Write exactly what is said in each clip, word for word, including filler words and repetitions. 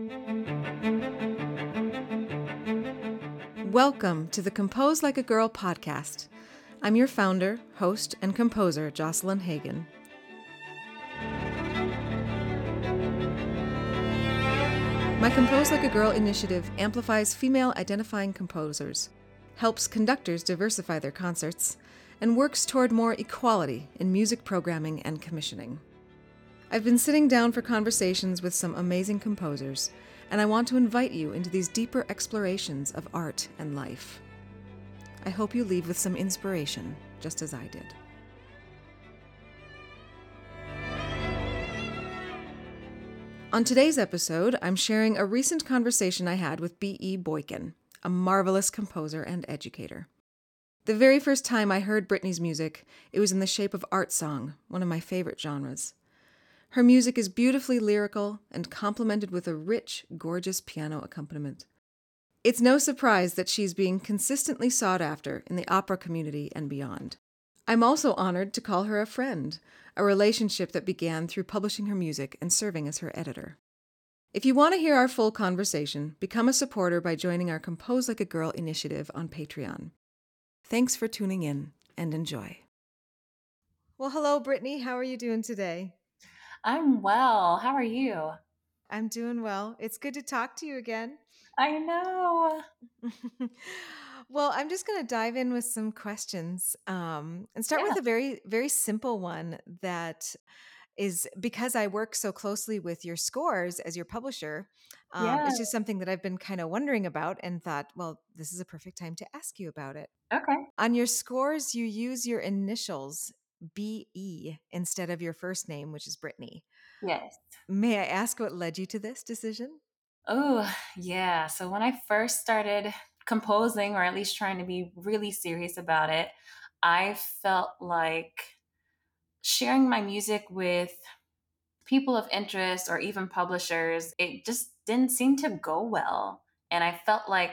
Welcome to the Compose Like a Girl podcast. I'm your founder, host, and composer, Jocelyn Hagan. My Compose Like a Girl initiative amplifies female identifying composers, helps conductors diversify their concerts, and works toward more equality in music programming and commissioning. I've been sitting down for conversations with some amazing composers, and I want to invite you into these deeper explorations of art and life. I hope you leave with some inspiration, just as I did. On today's episode, I'm sharing a recent conversation I had with B E. Boykin, a marvelous composer and educator. The very first time I heard Britney's music, it was in the shape of art song, one of my favorite genres. Her music is beautifully lyrical and complemented with a rich, gorgeous piano accompaniment. It's no surprise that she's being consistently sought after in the opera community and beyond. I'm also honored to call her a friend, a relationship that began through publishing her music and serving as her editor. If you want to hear our full conversation, become a supporter by joining our Compose Like a Girl initiative on Patreon. Thanks for tuning in and enjoy. Well, hello, Brittany. How are you doing today? I'm well. How are you? I'm doing well. It's good to talk to you again. I know. Well, I'm just going to dive in with some questions um, and start Yeah. with a very, very simple one that is because I work so closely with your scores as your publisher. Um, Yeah. it's just something that I've been kind of wondering about and thought, well, this is a perfect time to ask you about it. Okay. On your scores, you use your initials B E instead of your first name, which is Brittany. Yes. May I ask what led you to this decision? Oh, yeah. So when I first started composing, or at least trying to be really serious about it, I felt like sharing my music with people of interest or even publishers, it just didn't seem to go well. And I felt like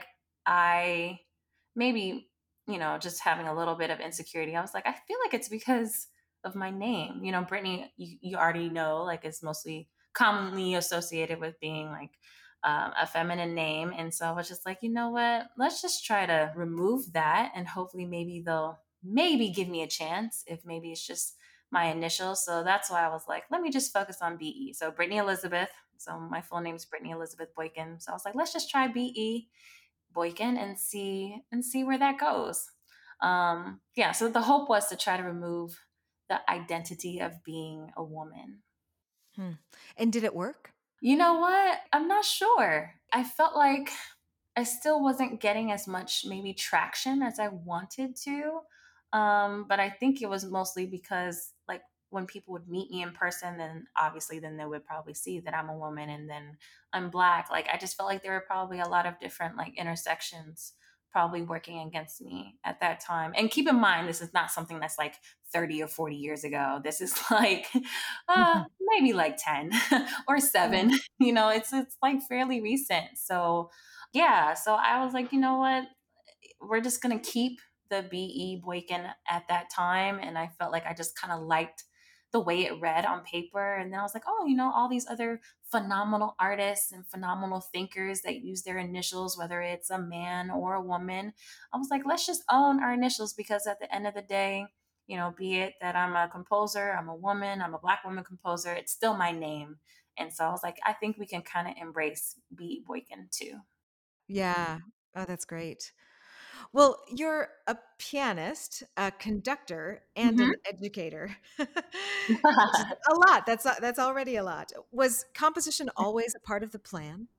I maybe, you know, just having a little bit of insecurity. I was like, I feel like it's because of my name. You know, Brittany, you, you already know, like, it's mostly commonly associated with being like um, a feminine name. And so I was just like, you know what? Let's just try to remove that. And hopefully, maybe they'll maybe give me a chance if maybe it's just my initials. So that's why I was like, let me just focus on B E. So Brittany Elizabeth. So my full name is Brittany Elizabeth Boykin. So I was like, let's just try B E Boykin and see and see where that goes. Um, yeah. So the hope was to try to remove the identity of being a woman. Hmm. And did it work? You know what? I'm not sure. I felt like I still wasn't getting as much maybe traction as I wanted to. Um, but I think it was mostly because like when people would meet me in person, then obviously then they would probably see that I'm a woman and then I'm Black. Like I just felt like there were probably a lot of different like intersections probably working against me at that time. And keep in mind, this is not something that's like thirty or forty years ago. This is like uh, maybe like ten or seven. Yeah. You know, it's it's like fairly recent. So yeah, so I was like, you know what? We're just going to keep the B E Boykin at that time. And I felt like I just kind of liked the way it read on paper. And then I was like, oh, you know, all these other phenomenal artists and phenomenal thinkers that use their initials, whether it's a man or a woman. I was like, let's just own our initials because at the end of the day, you know, be it that I'm a composer, I'm a woman, I'm a Black woman composer, it's still my name. And so I was like, I think we can kind of embrace B E Boykin too. Yeah. Oh, that's great. Well, you're a pianist, a conductor, and Mhm. an educator, which is a lot. That's that's already a lot. Was composition always a part of the plan?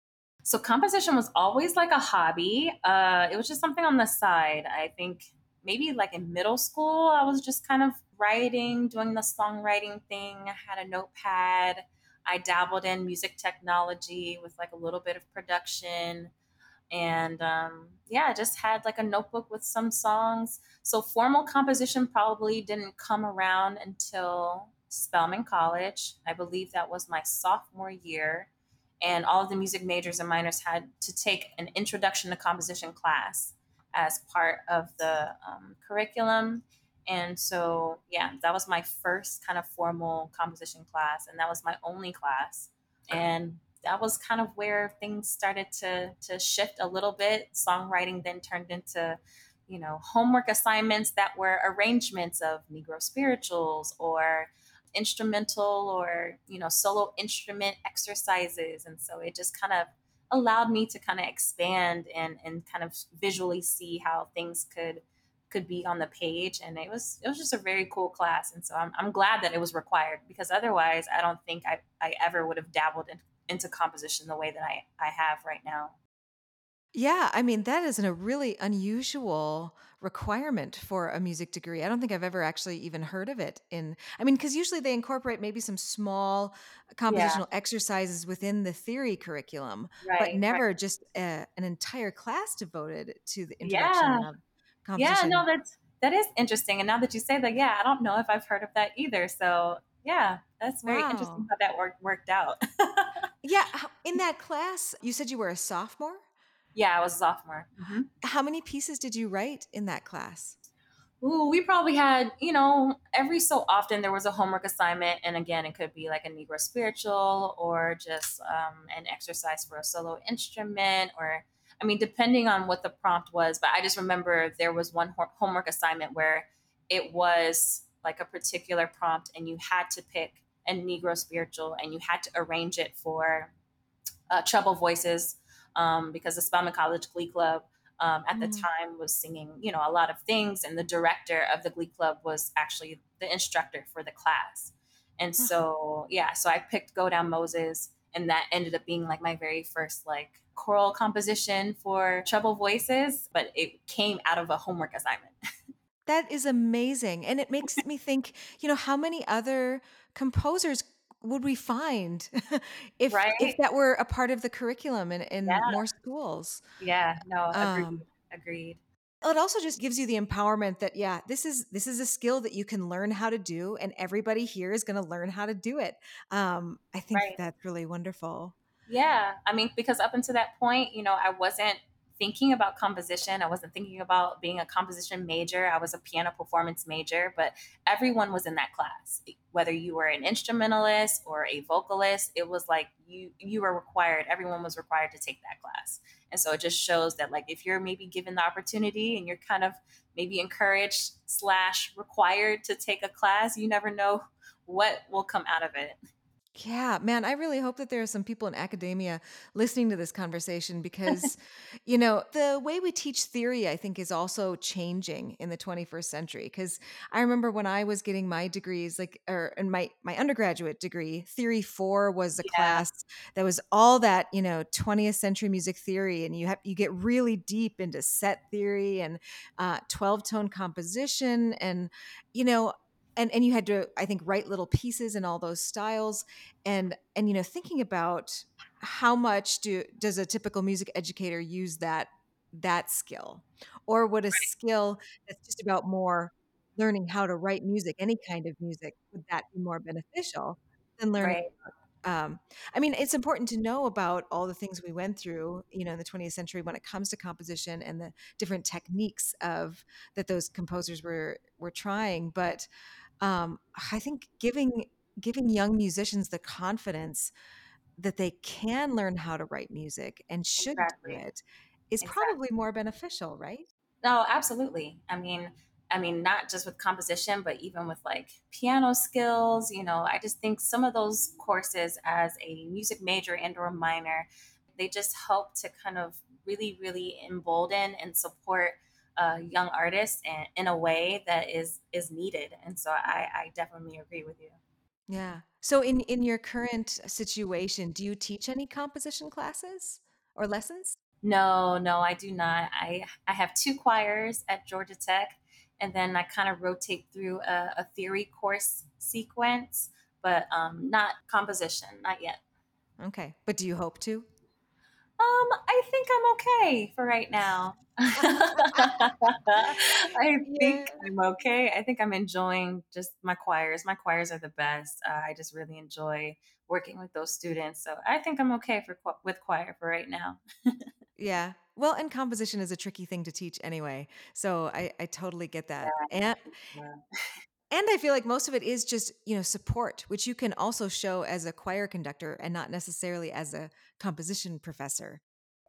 So composition was always like a hobby. Uh, it was just something on the side. I think maybe like in middle school, I was just kind of writing, doing the songwriting thing. I had a notepad. I dabbled in music technology with like a little bit of production. And um, yeah, I just had like a notebook with some songs. So formal composition probably didn't come around until Spelman College. I believe that was my sophomore year. And all of the music majors and minors had to take an introduction to composition class as part of the um, curriculum. And so, yeah, that was my first kind of formal composition class. And that was my only class. And that was kind of where things started to to shift a little bit. Songwriting then turned into, you know, homework assignments that were arrangements of Negro spirituals or instrumental or, you know, solo instrument exercises. And so it just kind of allowed me to kind of expand and and kind of visually see how things could could be on the page. And it was it was just a very cool class. And so i'm, I'm glad that it was required, because otherwise I don't think i, I ever would have dabbled in, into composition the way that I, I have right now. Yeah, I mean, that is a really unusual requirement for a music degree. I don't think I've ever actually even heard of it in I mean, because usually they incorporate maybe some small Yeah, compositional exercises within the theory curriculum, but right, right. never just a, an entire class devoted to the Yeah, introduction of yeah, no, composition. that's that is interesting. And now that you say that, yeah, I don't know if I've heard of that either. So yeah, that's very interesting Wow. how that worked worked out. Yeah, how- in that class, you said you were a sophomore? Yeah, I was a sophomore. Hmm. How many pieces did you write in that class? Ooh, we probably had, you know, every so often there was a homework assignment. And again, it could be like a Negro spiritual or just um, an exercise for a solo instrument, or, I mean, depending on what the prompt was. But I just remember there was one ho- homework assignment where it was like a particular prompt and you had to pick a Negro spiritual and you had to arrange it for uh, treble voices, um, because the Spelman College Glee Club um, at the Mhm. time was singing, you know, a lot of things, and the director of the Glee Club was actually the instructor for the class. And Huh. so, yeah, so I picked Go Down Moses, and that ended up being like my very first like choral composition for treble voices, but it came out of a homework assignment. That is amazing, and it makes me think, you know, how many other composers would we find if if Right? that were a part of the curriculum in in Yeah. more schools? Yeah. No, agreed. Um, Agreed. it also just gives you the empowerment that, yeah, this is this is a skill that you can learn how to do, and everybody here is gonna learn how to do it. Um, I think that Right. that's really wonderful. Yeah, I mean, because up until that point, you know, I wasn't thinking about composition. I wasn't thinking about being a composition major. I was a piano performance major, but everyone was in that class. Whether you were an instrumentalist or a vocalist, it was like you you were required. Everyone was required to take that class. And so it just shows that, like, if you're maybe given the opportunity and you're kind of maybe encouraged slash required to take a class, you never know what will come out of it. Yeah, man, I really hope that there are some people in academia listening to this conversation because, you know, the way we teach theory, I think, is also changing in the twenty-first century. Because I remember when I was getting my degrees, like, or in my my undergraduate degree, Theory Four was a Yeah, class that was all that, you know, twentieth century music theory, and you have you get really deep into set theory and uh, twelve tone composition, and you know. And, and you had to, I think, write little pieces in all those styles and and you know thinking about how much do does a typical music educator use that that skill, or would a skill that's just about more learning how to write music, any kind of music, would that be more beneficial than learning? right, um, I mean, it's important to know about all the things we went through, you know, in the twentieth century when it comes to composition and the different techniques of that those composers were were trying. But um, I think giving giving young musicians the confidence that they can learn how to write music and should do exactly. it is probably Exactly. more beneficial, right? No, absolutely. I mean, I mean, not just with composition, but even with like piano skills. You know, I just think some of those courses as a music major and or minor, they just help to kind of really, really embolden and support uh, young artists and in a way that is is needed. And so I, I definitely agree with you. Yeah. So in in your current situation, do you teach any composition classes or lessons? No, no, I do not. I I have two choirs at Georgia Tech, and then I kind of rotate through a, a theory course sequence, but um, not composition, not yet. Okay. But do you hope to? Um, I think I'm okay for right now. I Yeah. think I'm okay. I think I'm enjoying just my choirs. My choirs are the best. Uh, I just really enjoy working with those students. So I think I'm okay for cho- with choir for right now. Yeah. Well, and composition is a tricky thing to teach anyway. So I, I totally get that. Yeah. And Yeah. And I feel like most of it is just, you know, support, which you can also show as a choir conductor and not necessarily as a composition professor.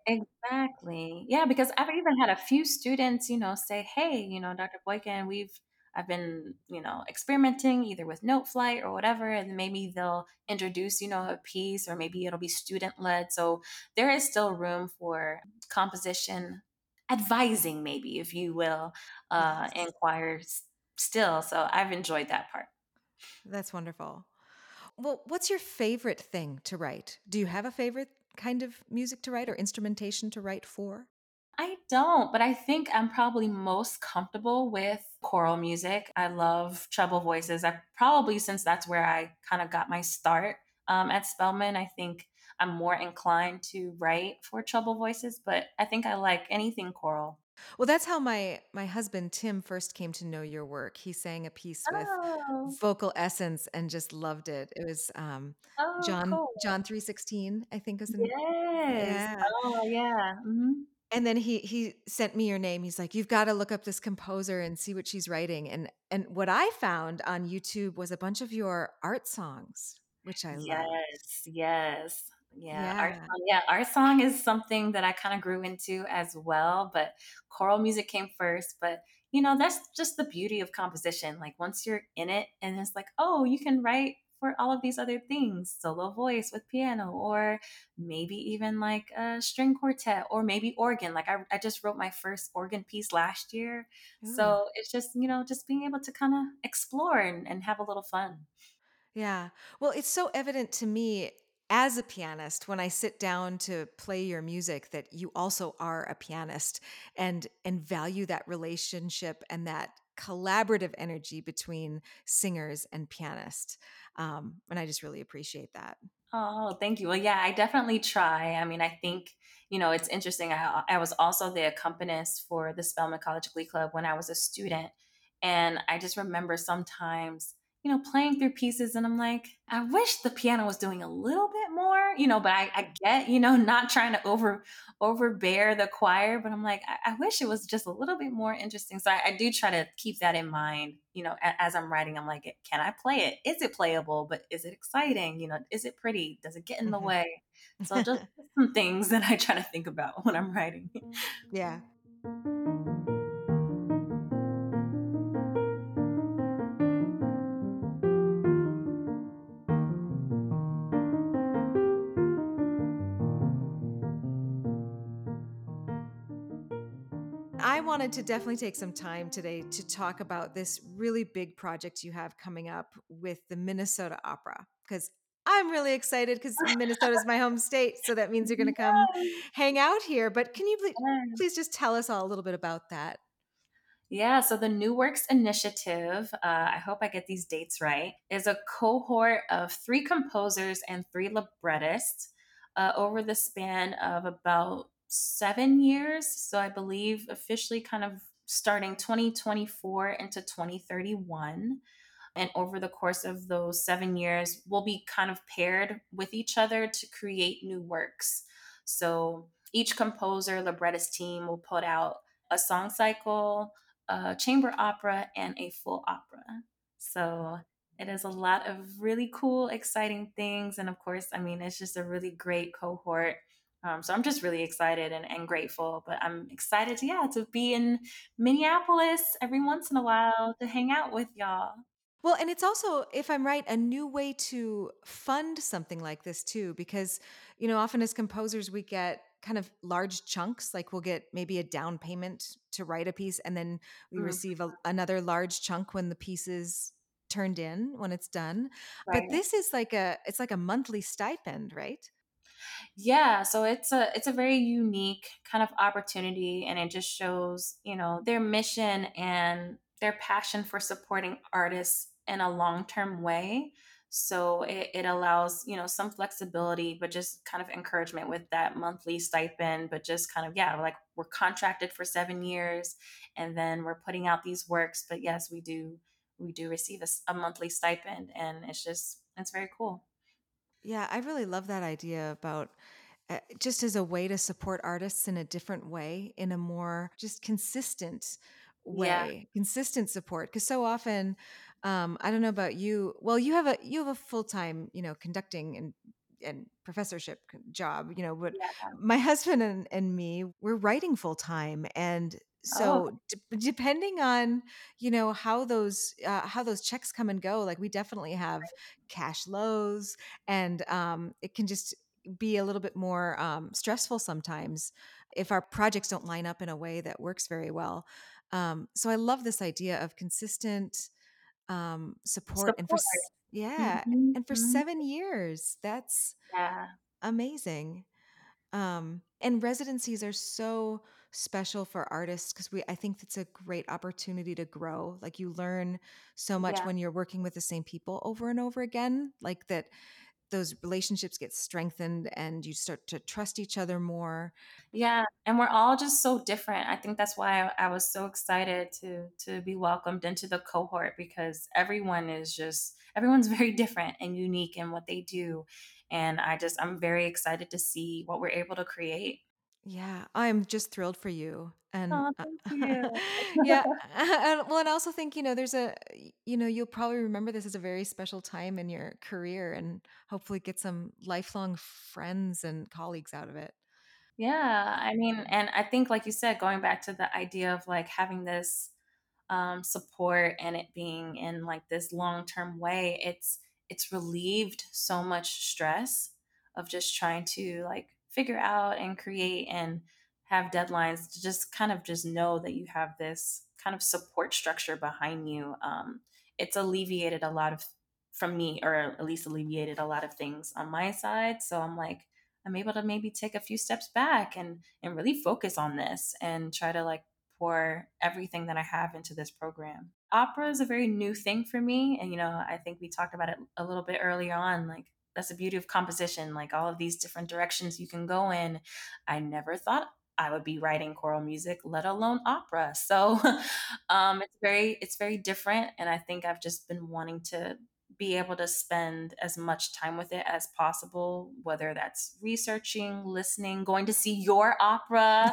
Exactly. Yeah, because I've even had a few students, you know, say, "Hey, you know, doctor Boykin, we've I've been, you know, experimenting either with note flight or whatever," and maybe they'll introduce, you know, a piece or maybe it'll be student led. So there is still room for composition advising, maybe, if you will, uh, Yes. in choirs still. So I've enjoyed that part. That's wonderful. Well, what's your favorite thing to write? Do you have a favorite kind of music to write or instrumentation to write for? I don't, but I think I'm probably most comfortable with choral music. I love treble voices. I probably, since that's where I kind of got my start um, at Spelman, I think I'm more inclined to write for treble voices, but I think I like anything choral. Well, that's how my my husband Tim first came to know your work. He sang a piece with Oh, vocal essence and just loved it. It was um oh, John cool. John three sixteen, I think is the Yes. yeah. Oh, yeah. Mhm. And then he he sent me your name. He's like, "You've got to look up this composer and see what she's writing." And and what I found on YouTube was a bunch of your art songs, which I loved. Yes, yes. Yeah, art Yeah. song yeah, art song is something that I kinda grew into as well, but choral music came first, but, you know, that's just the beauty of composition, like, once you're in it and it's like, "Oh, you can write for all of these other things, solo voice with piano, or maybe even, like, a string quartet, or maybe organ." Like, I I just wrote my first organ piece last year, Ooh. so it's just, you know, just being able to kinda explore and and have a little fun. Yeah. Well, it's so evident to me as a pianist when I sit down to play your music that you also are a pianist and and value that relationship and that collaborative energy between singers and pianist. Um, and I just really appreciate that. Oh, thank you. Well, yeah, I definitely try. I mean, I think, you know, it's interesting. I, I was also the accompanist for the Spelman College Glee Club when I was a student. And I just remember sometimes, you know, playing through pieces and I'm like, I wish the piano was doing a little bit more, you know, but I, I get, you know, not trying to over overbear the choir, but I'm like, I, I wish it was just a little bit more interesting. So I, I do try to keep that in mind, you know, a, as I'm writing. I'm like, can I play it? Is it playable? But is it exciting? You know, is it pretty? Does it get in the Mhm. way? So just some things that I try to think about when I'm writing. Yeah. I wanted to definitely take some time today to talk about this really big project you have coming up with the Minnesota Opera because I'm really excited because Minnesota is my home state. So that means you're going to come Yes, hang out here. But can you please, yes. please just tell us all a little bit about that? Yeah, so the New Works Initiative, uh, I hope I get these dates right, is a cohort of three composers and three librettists uh, over the span of about seven years. So I believe officially kind of starting twenty twenty-four into twenty thirty-one. And over the course of those seven years, we'll be kind of paired with each other to create new works. So each composer, librettist team will put out a song cycle, a chamber opera, and a full opera. So it is a lot of really cool, exciting things. And of course, I mean, it's just a really great cohort. Um, so I'm just really excited and, and grateful. But I'm excited to, yeah, to be in Minneapolis every once in a while to hang out with y'all. Well, and it's also, if I'm right, a new way to fund something like this too, because, you know, often as composers, we get kind of large chunks, like we'll get maybe a down payment to write a piece, and then we Mm, receive a, another large chunk when the piece is turned in, when it's done. But right. this is like a, it's like a monthly stipend, right? Yeah, so it's a it's a very unique kind of opportunity and it just shows, you know, their mission and their passion for supporting artists in a long-term way. So it, it allows, you know, some flexibility, but just kind of encouragement with that monthly stipend, but just kind of, yeah, like we're contracted for seven years and then we're putting out these works. But yes, we do we do receive a, s- a monthly stipend and it's just it's very cool. Yeah, I really love that idea about uh, just as a way to support artists in a different way, in a more just consistent Yeah. way, consistent support. Because so often, Um, I don't know about you. Well, you have a you have a full time, you know, conducting and and professorship c- job, you know. But Yeah. my husband and, and me, we're writing full time, and Oh, so d- depending on you know how those uh, how those checks come and go, like we definitely have cash lows, and um, it can just be a little bit more um, stressful sometimes if our projects don't line up in a way that works very well. Um, so I love this idea of consistent um, support and for support. s- yeah, Mhm, and for mhm. seven years. That's Yeah. amazing. Um, and residencies are so special for artists because we I think it's a great opportunity to grow. Like you learn so much Yeah. when you're working with the same people over and over again, like that those relationships get strengthened and you start to trust each other more. Yeah, and we're all just so different. I think that's why I, I was so excited to to be welcomed into the cohort because everyone is just everyone's very different and unique in what they do. And I just I'm very excited to see what we're able to create. Yeah, I'm just thrilled for you. And Oh, uh, thank you. yeah, and, well, and I also think, you know, there's a, y- you know, you'll probably remember this as a very special time in your career and hopefully get some lifelong friends and colleagues out of it. Yeah, I mean, and I think like you said, going back to the idea of like having this um, support and it being in like this long term way, it's it's relieved so much stress of just trying to like figure out and create and have deadlines to just kind of just know that you have this kind of support structure behind you. Um, it's alleviated a lot of from me, or at least alleviated a lot of things on my side. So I'm like, I'm able to maybe take a few steps back and and really focus on this and try to like pour everything that I have into this program. Opera is a very new thing for me. And, you know, I think we talked about it a little bit earlier on. Like, that's the beauty of composition, like all of these different directions you can go in. I never thought I would be writing choral music, let alone opera. So um, it's very, it's very different. And I think I've just been wanting to be able to spend as much time with it as possible, whether that's researching, listening, going to see your opera,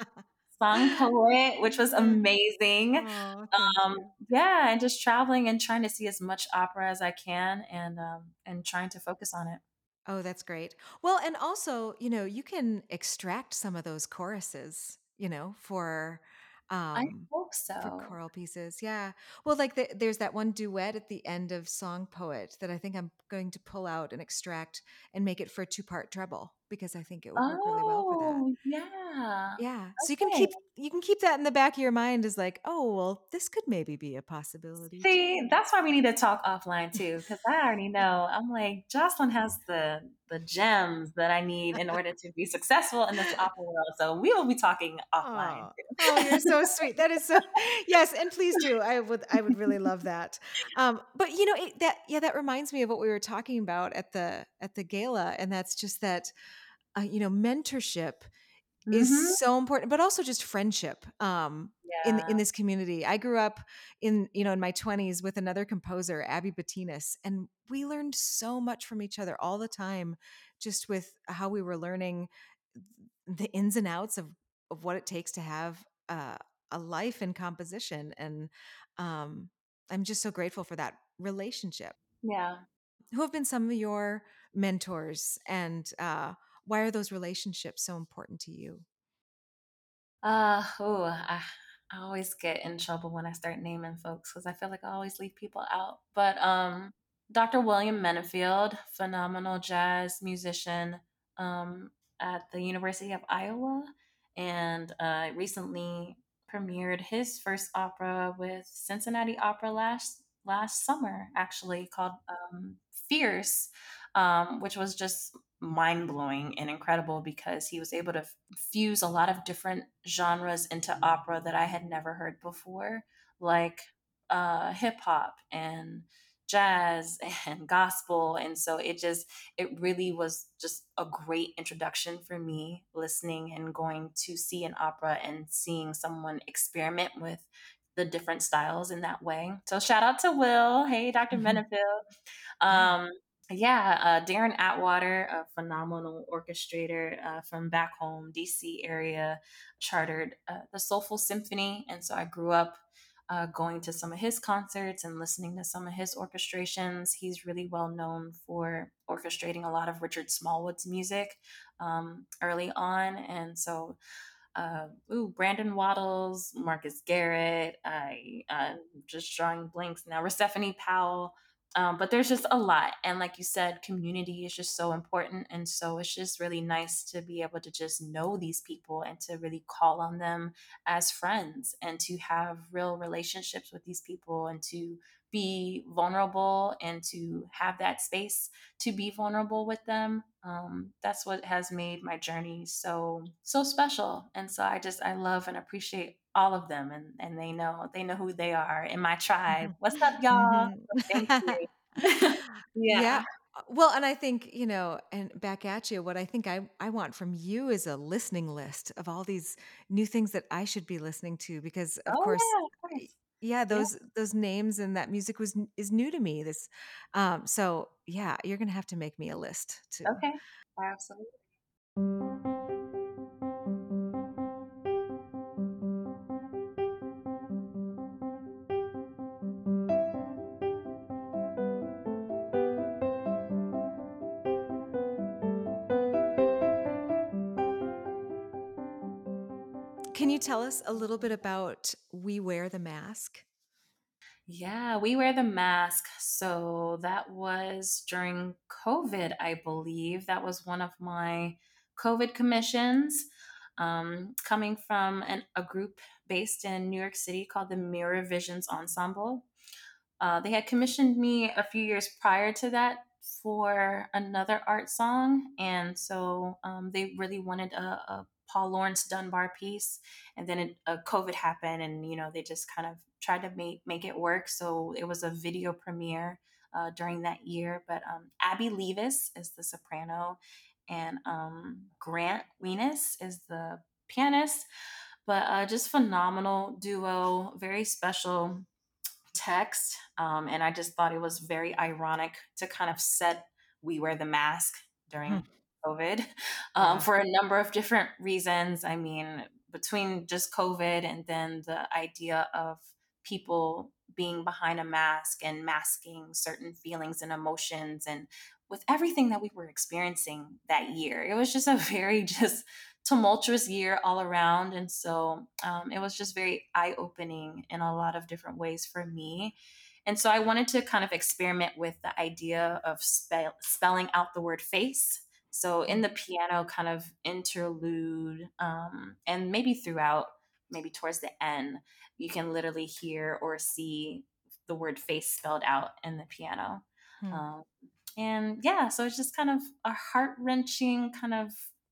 Song Poet, which was Yeah. amazing. Oh, thank Um, you. yeah, and just traveling and trying to see as much opera as I can and, um, and trying to focus on it. Oh, that's great. Well, and also, you know, you can extract some of those choruses, you know, for I um hope for so. choral pieces. Yeah. Well, like the, there's that one duet at the end of Song Poet that I think I'm going to pull out and extract and make it for a two-part treble because I think it would work really well for that. Oh, yeah. Yeah. So you can Okay. keep you can keep that in the back of your mind as like, "Oh, well, this could maybe be a possibility See, too." that's why we need to talk offline too, because I already know. I'm like, Jocelyn has the the gems that I need in order to be successful in this opera world. So we will be talking offline Oh, oh, too. you're so sweet. That is so yes, and please do. I would I would really love that. Um, but you know, it, that yeah, that reminds me of what we were talking about at the at the gala, and that's just that uh, you know, mentorship is Hmm. so important, but also just friendship um in in Yeah. this community. I grew up in, you know, in my twenties with another composer, Abby Bettinas, and we learned so much from each other all the time, just with how we were learning the ins and outs of of what it takes to have uh, a life in composition. And um, I'm just so grateful for that relationship. Yeah. Who have been some of your mentors, and uh, why are those relationships so important to you? Uh, oh, I, I always get in trouble when I start naming folks because I feel like I always leave people out. But um, Doctor William Menefield, phenomenal jazz musician um, at the University of Iowa, and uh, recently premiered his first opera with Cincinnati Opera last last summer, actually called um, Fierce, um, which was just mind blowing and incredible because he was able to f- fuse a lot of different genres into opera that I had never heard before, like uh, hip hop and jazz and gospel. And so it just, it really was just a great introduction for me listening and going to see an opera and seeing someone experiment with the different styles in that way. So shout out to Will. Hey, Doctor Mhm. Menefield. Yeah. Um, yeah, uh, Darren Atwater, a phenomenal orchestrator uh, from back home, D C area, chartered uh, the Soulful Symphony. And so I grew up uh, going to some of his concerts and listening to some of his orchestrations. He's really well known for orchestrating a lot of Richard Smallwood's music um, early on. And so uh, ooh, Brandon Waddles, Marcus Garrett. I uh, just drawing blanks now. Stephanie Powell. Um, but there's just a lot, and like you said, community is just so important, and so it's just really nice to be able to just know these people and to really call on them as friends, and to have real relationships with these people, and to be vulnerable and to have that space to be vulnerable with them. Um, that's what has made my journey so so special. And so I just I love and appreciate all of them, and and they know they know who they are in my tribe. What's up, y'all? Mhm. Thank you. Yeah. Yeah. uh, Well, and I think, you know, and back at you, what I think I, I want from you is a listening list of all these new things that I should be listening to because of Oh course, yeah, of y- course. yeah, Yeah. those those names and that music was n- is new to me. This um so yeah, you're gonna have to make me a list too. Okay. Absolutely. Can you tell us a little bit about We Wear the Mask? Yeah, we wear the mask. So that was during COVID, I believe. That was one of my COVID commissions, um, coming from an, a group based in New York City called the Mirror Visions Ensemble. Uh, they had commissioned me a few years prior to that for another art song. And so um, they really wanted a, a Paul Lawrence Dunbar piece. And then it, uh, COVID happened, and, you know, they just kind of tried to make, make it work. So it was a video premiere uh, during that year. But um, Abby Levis is the soprano, and um, Grant Weenus is the pianist. But uh, just phenomenal duo, very special text. Um, and I just thought it was very ironic to kind of set We Wear the Mask Hmm. during COVID um, Yeah. for a number of different reasons. I mean, between just COVID and then the idea of people being behind a mask and masking certain feelings and emotions, and with everything that we were experiencing that year, it was just a very just tumultuous year all around. And so um, it was just very eye opening in a lot of different ways for me. And so I wanted to kind of experiment with the idea of spell- spelling out the word face. So in the piano kind of interlude, um, and maybe throughout, maybe towards the end, you can literally hear or see the word face spelled out in the piano. Hmm. Um, and yeah, so it's just kind of a heart wrenching kind of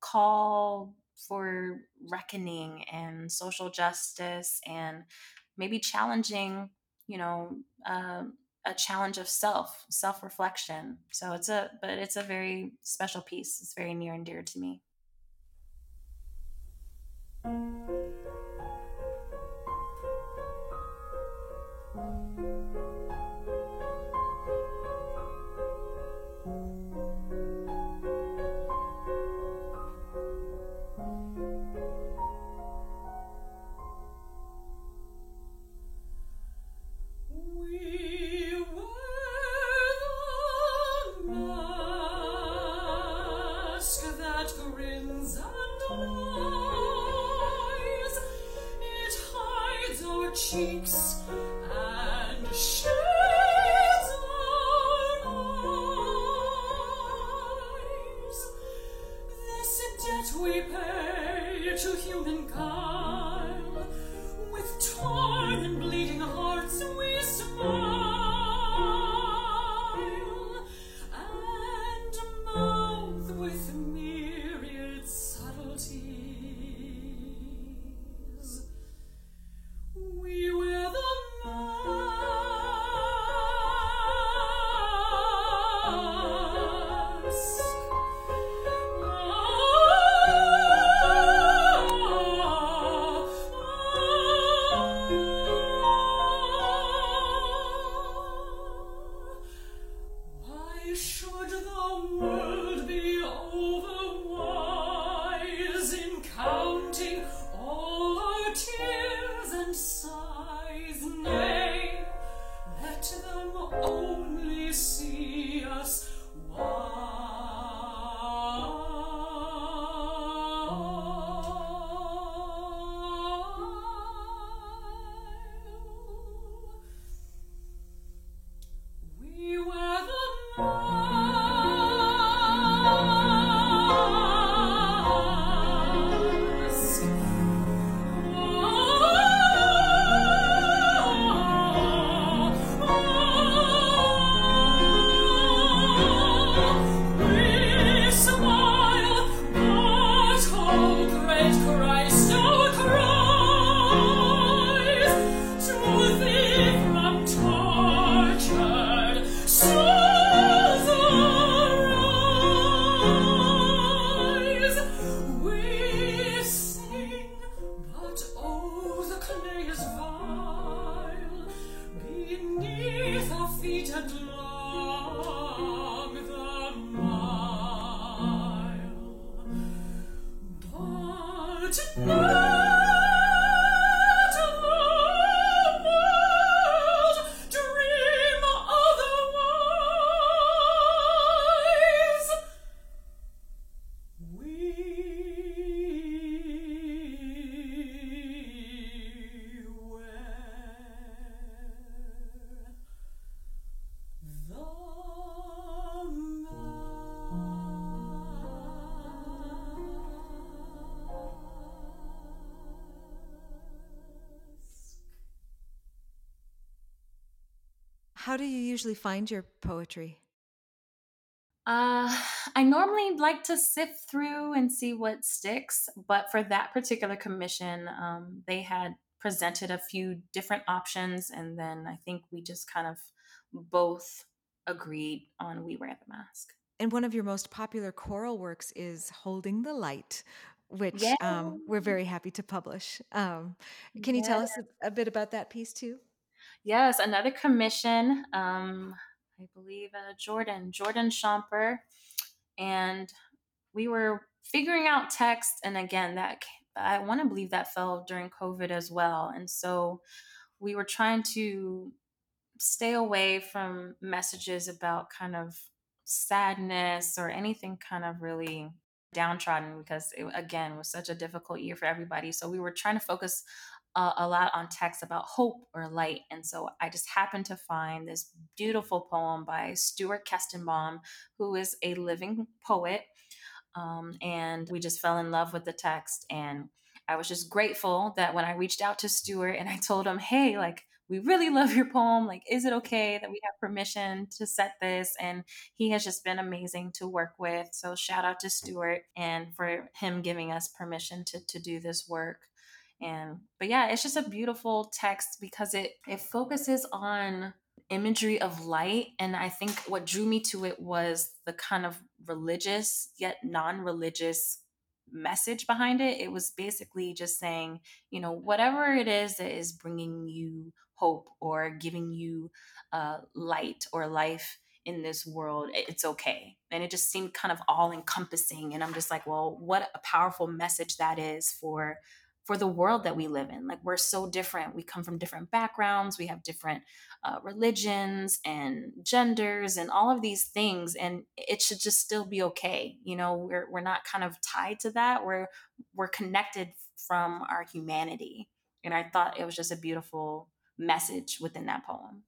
call for reckoning and social justice, and maybe challenging, you know, um, a challenge of self, self reflection. So it's a, but it's a very special piece. It's very near and dear to me. We wear the mask that grins and lies. It hides our cheeks and shades our eyes. This debt we pay to humankind. With torn and bleeding hearts we smile, and mouth with myriad subtleties. We wear the mask. How do you usually find your poetry? Uh, I normally like to sift through and see what sticks, but for that particular commission, um, they had presented a few different options, and then I think we just kind of both agreed on We Wear the Mask. And one of your most popular choral works is Holding the Light, which Yeah, um, we're very happy to publish. Um, can you yeah. tell us a, a bit about that piece too? Yes, another commission. Um, I believe uh, Jordan, Jordan Schomper, and we were figuring out text. And again, that I want to believe that fell during COVID as well. And so we were trying to stay away from messages about kind of sadness or anything kind of really downtrodden because it, again, was such a difficult year for everybody. So we were trying to focus uh, a lot on text about hope or light. And so I just happened to find this beautiful poem by Stuart Kestenbaum, who is a living poet. Um, and we just fell in love with the text. And I was just grateful that when I reached out to Stuart and I told him, hey, like, we really love your poem. Like, is it okay that we have permission to set this? And he has just been amazing to work with. So shout out to Stuart and for him giving us permission to, to do this work. And, but yeah, it's just a beautiful text because it, it focuses on imagery of light. And I think what drew me to it was the kind of religious yet non-religious message behind it. It was basically just saying, you know, whatever it is that is bringing you hope or giving you uh, light or life in this world, it's okay. And it just seemed kind of all encompassing. And I'm just like, well, what a powerful message that is for for the world that we live in. Like, we're so different. We come from different backgrounds. We have different uh, religions and genders and all of these things. And it should just still be okay. You know, we're, we're not kind of tied to that. We're, we're connected from our humanity. And I thought it was just a beautiful message within that poem.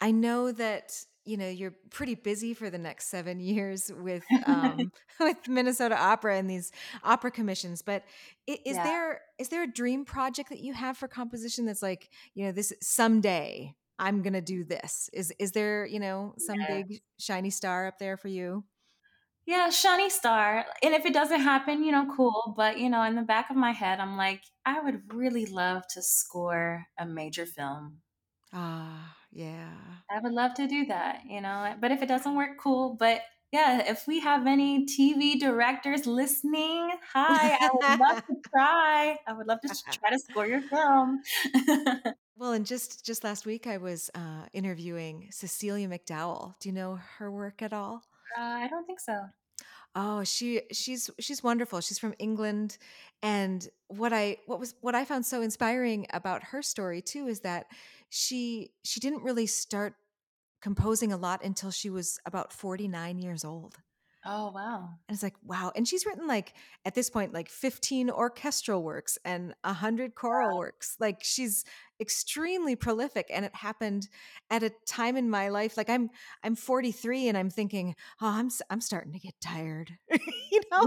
I know that, you know, you're pretty busy for the next seven years with um, with Minnesota Opera and these opera commissions. But i- is Yeah. there is there a dream project that you have for composition that's like, you know, this someday I'm gonna do this? Is is there, you know, some Yeah. big shiny star up there for you? Yeah, shiny star. And if it doesn't happen, you know, cool. But, you know, in the back of my head, I'm like, I would really love to score a major film. Ah, yeah. I would love to do that, you know. But if it doesn't work, cool. But yeah, if we have any T V directors listening, hi, I would love to try. I would love to sh- try to score your film. Well, and just just last week I was uh, interviewing Cecilia McDowell. Do you know her work at all? Uh, I don't think so. Oh, she she's she's wonderful. She's from England, and what I what was what I found so inspiring about her story too is that she she didn't really start composing a lot until she was about forty-nine years old. Oh, wow. And it's like, wow. And she's written like at this point, like fifteen orchestral works and a hundred choral works. Like she's extremely prolific. And it happened at a time in my life. Like I'm I'm forty-three and I'm thinking, oh, I'm s- I'm starting to get tired. you know?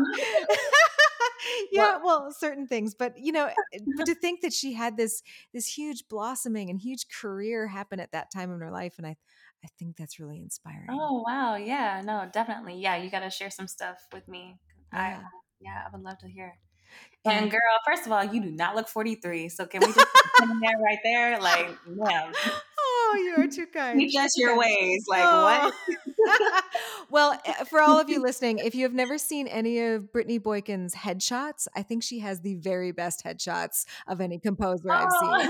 Well, yeah, well, certain things. But you know, eh, but to think that she had this this huge blossoming and huge career happen at that time in her life. And I I think that's really inspiring. oh, wow. Yeah, no, definitely. Yeah, you got to share some stuff with me. I, Yeah. yeah, I would love to hear. And And girl, first of all, you do not look forty-three. So can we just put a pin in there right there? Like, ma'am, oh, you are too kind. teach us Too your kind. ways. Like, what? Oh. well, eh, for all of you listening, if you have never seen any of Brittany Boykin's headshots, I think she has the very best headshots of any composer I've seen. Oh,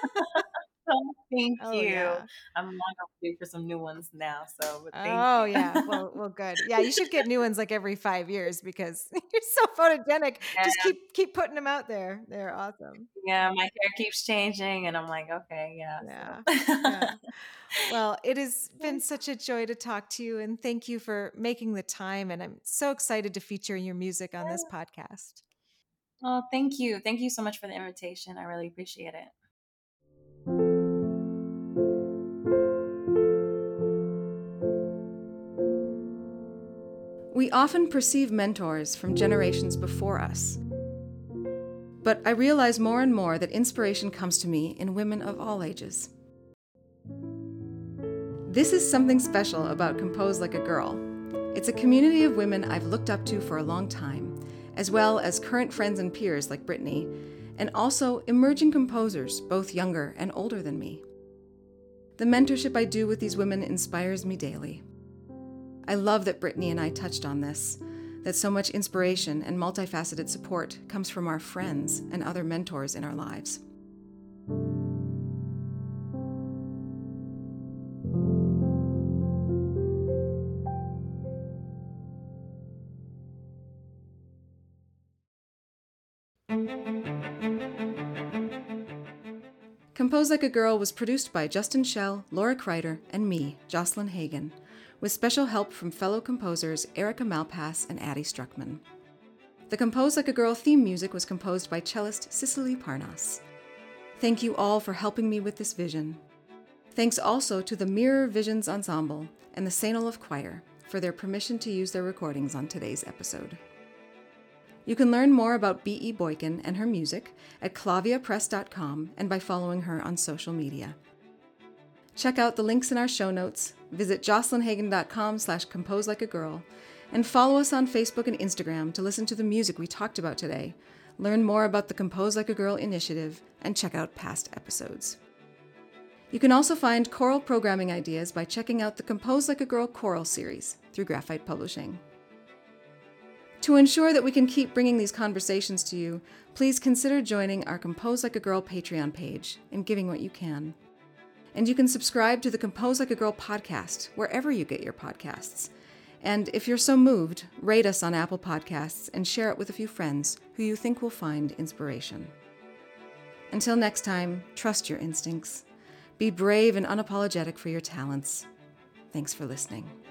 thank oh you. yeah. I'm long overdue for some new ones now. So, but thank Oh you. yeah. Well, well, good. Yeah, you should get new ones like every five years because you're so photogenic. Just Yeah, keep keep putting them out there. They're awesome. yeah, my hair keeps changing, and I'm like, okay, yeah. Yeah. So. Yeah. Well, it has been such a joy to talk to you, and thank you for making the time. And I'm so excited to feature your music on this podcast. Oh, thank you. Thank you so much for the invitation. I really appreciate it. We often perceive mentors from generations before us. But I realize more and more that inspiration comes to me in women of all ages. This is something special about Compose Like a Girl. It's a community of women I've looked up to for a long time, as well as current friends and peers like Brittany, and also emerging composers, both younger and older than me. The mentorship I do with these women inspires me daily. I love that Brittany and I touched on this, that so much inspiration and multifaceted support comes from our friends and other mentors in our lives. Compose Like a Girl was produced by Justin Schell, Laura Kreider, and me, Jocelyn Hagan, with special help from fellow composers Erica Malpass and Addie Struckman. The Compose Like a Girl theme music was composed by cellist Cicely Parnas. Thank you all for helping me with this vision. Thanks also to the Mirror Visions Ensemble and the Saint Olaf Choir for their permission to use their recordings on today's episode. You can learn more about B E. Boykin and her music at clavia press dot com and by following her on social media. Check out the links in our show notes, visit jocelyn hagan dot com slash compose like a girl, and follow us on Facebook and Instagram to listen to the music we talked about today, learn more about the Compose Like a Girl initiative, and check out past episodes. You can also find choral programming ideas by checking out the Compose Like a Girl choral series through Graphite Publishing. To ensure that we can keep bringing these conversations to you, please consider joining our Compose Like a Girl Patreon page and giving what you can. And you can subscribe to the Compose Like a Girl podcast wherever you get your podcasts. And if you're so moved, rate us on Apple Podcasts and share it with a few friends who you think will find inspiration. Until next time, trust your instincts. Be brave and unapologetic for your talents. Thanks for listening.